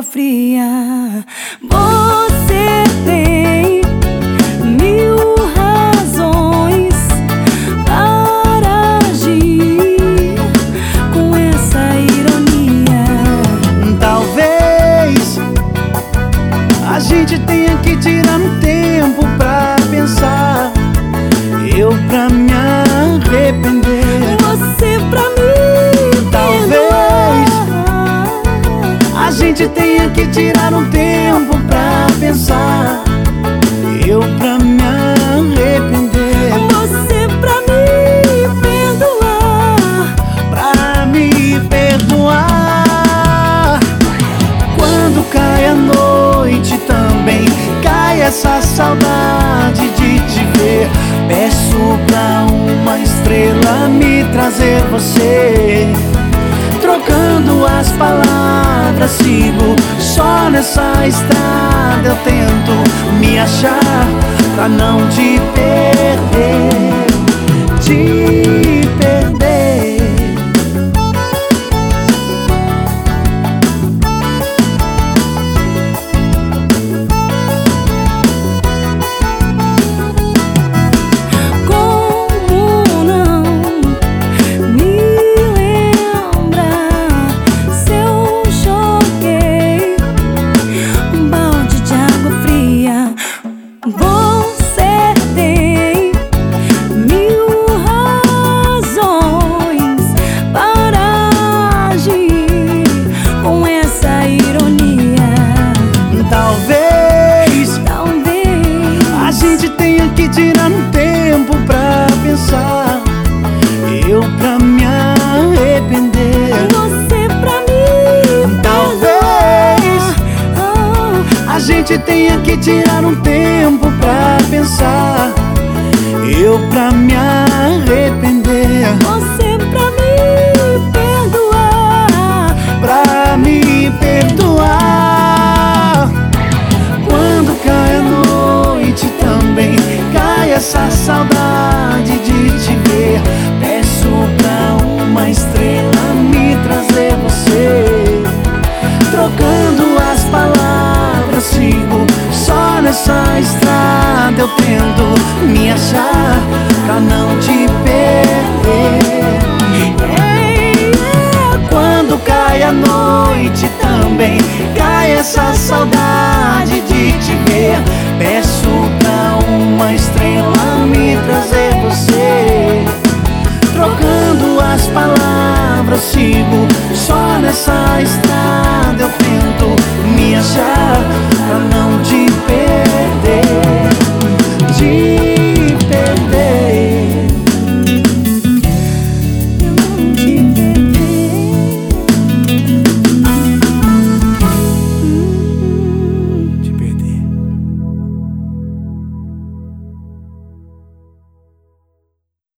água fria. Você tem mil razões para agir com essa ironia. Talvez a gente tenha que tirar um tempo pra pensar. Eu pra me arrepender, você pra mim. Talvez a gente tenha que tirar um tempo pra pensar. Eu pra me arrepender, Você pra me perdoar. pra me perdoar. Quando cai a noite também cai essa saudade de te ver. Peço pra uma estrela me trazer você. Trocando as palavras, sigo só nessa estrada. Eu tento me achar pra não te perder, te perder. Como não me lembrar se eu joguei um balde de água fria? Você tem mil razões para agir com essa ironia. Talvez a gente tenha que tirar um tempo pra pensar. Eu pra me arrepender, Você pra mim. talvez a gente tenha que tirar um tempo pra pensar. Eu pra me arrepender, Você pra me perdoar. pra me perdoar. Quando cai a noite também cai essa saudade de te ver. Peço pra uma estrela me trazer você. Trocando as palavras, sigo só nessa estrada. Eu tento me achar pra não te perder. Quando cai a noite também cai essa saudade de te ver. Peço pra uma estrela me trazer você. Trocando as palavras, sigo só nessa estrada. Eu tento me achar